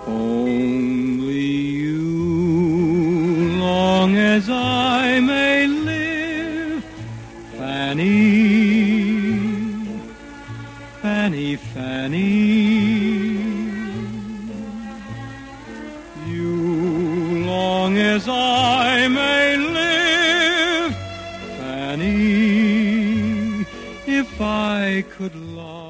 Only you, long as I may live, Fanny, Fanny, Fanny. You, long as I may live, Fanny, if I could love